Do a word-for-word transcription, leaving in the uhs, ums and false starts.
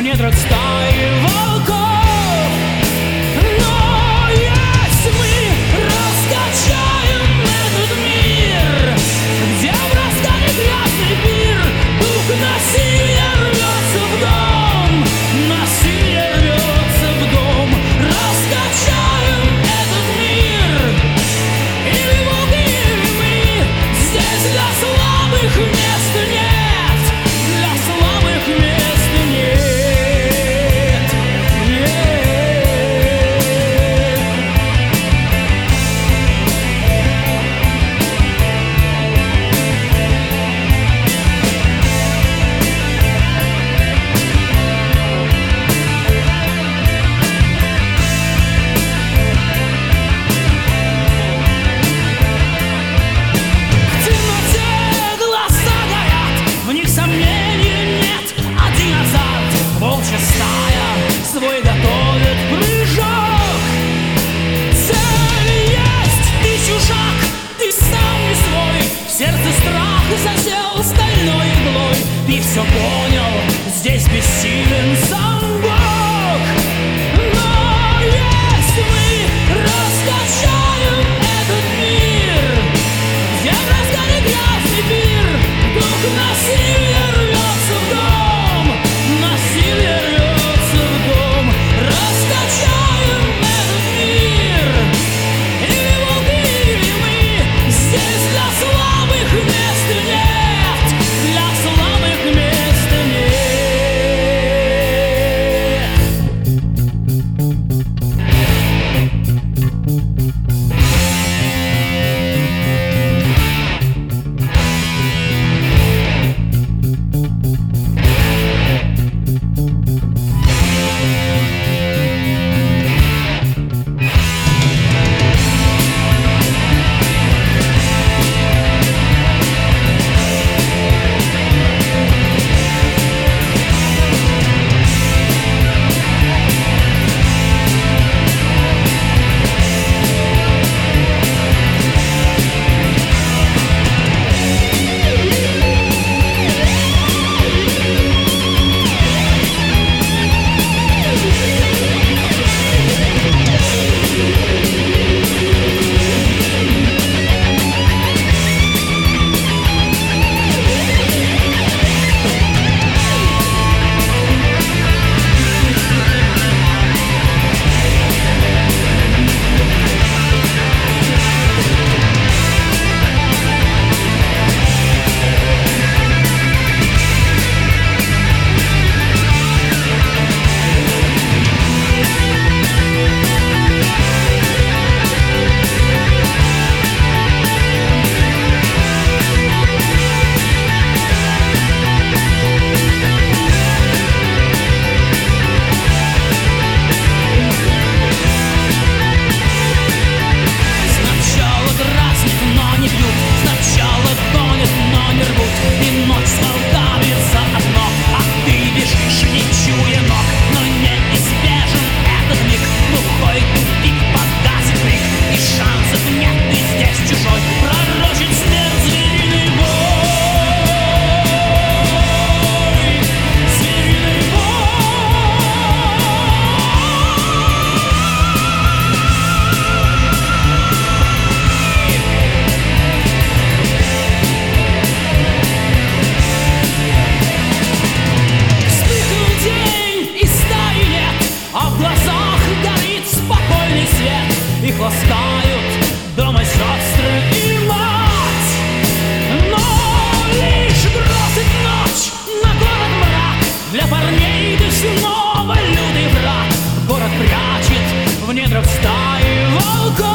в недрах стаи волков. Но если мы раскачаем этот мир, где в разгаре грязный пир дух насилия рвется в дом, насилие рвется в дом, раскачаем этот мир. Или волки, или мы, здесь для слабых места нет, для слабых места нет. В темноте глаза горят, в них сомнений нет. Один азарт, волчья стая свой готовит прыжок. Цель есть, ты чужак, ты сам не свой. В сердце страх засел стальной иглой. Ты все понял, здесь бессилен сам Бог. Но если мы раскачаем этот мир, где в разгаре грязный пир дух насилия рвется в дом, насилие рвется в дом, раскачаем этот мир. Или волки, или мы, здесь для слабых места нет, для слабых места нет. Сначала дразнят, но не бьют, сначала гонят, но не рвут. И ночь с волками заодно, а ты бежишь, не чуя ног. Но неизбежен этот миг, глухой тупик, погасит крик. И шансов нет, ты здесь чужой, пророчит смерть звериный бой. Звериный бой. Вспыхнул день, и стаи нет, а в глазах горит спокойный свет. Их ласкают дома сестры и мать. Но лишь бросит ночь на город мрак. Для парней ты снова лютый враг. Город прячет в недрах стаи волков.